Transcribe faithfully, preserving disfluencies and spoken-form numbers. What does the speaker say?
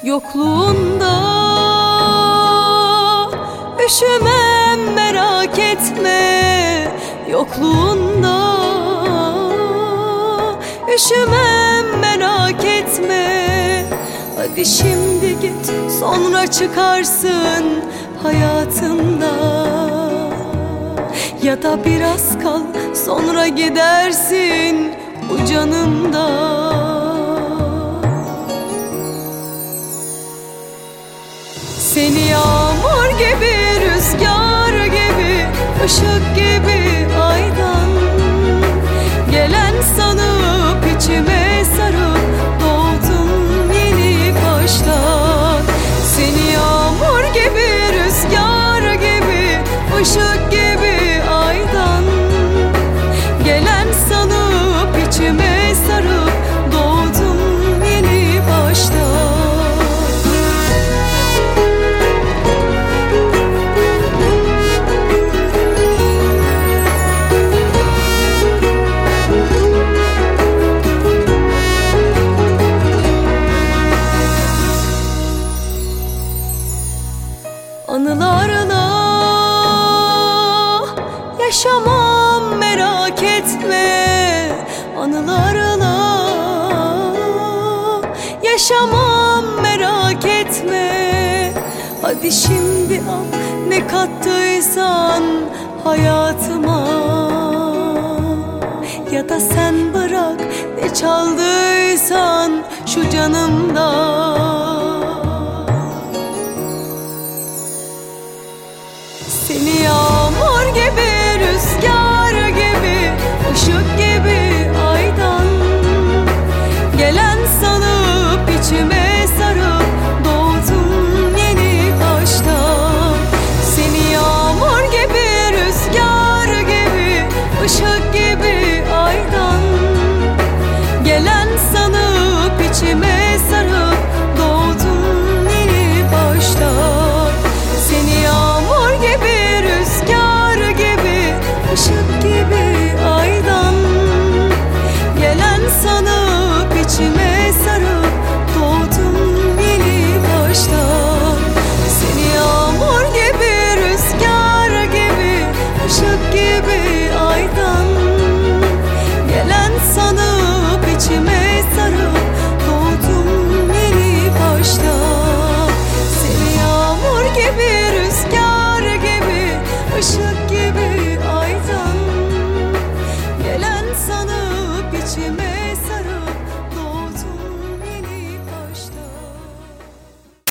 Yokluğunda üşümem, merak etme. Yokluğunda üşümem, merak etme. Hadi şimdi git, sonra çıkarsın hayatımda. Ya da biraz kal, sonra gidersin bu canımda. Seni yağmur gibi, rüzgar gibi, ışık gibi aydan gelen sanıp içime sarıp doğdum yeni baştan. Seni yağmur gibi, rüzgar gibi, ışık gibi aydan gelen sanıp içime sarıp doğdum yeni baştan. Anılarla yaşamam, merak etme. Anılarla yaşamam, merak etme. Hadi şimdi al ne kattıysan hayatıma. Ya da sen bırak ne çaldıysan şu canımda.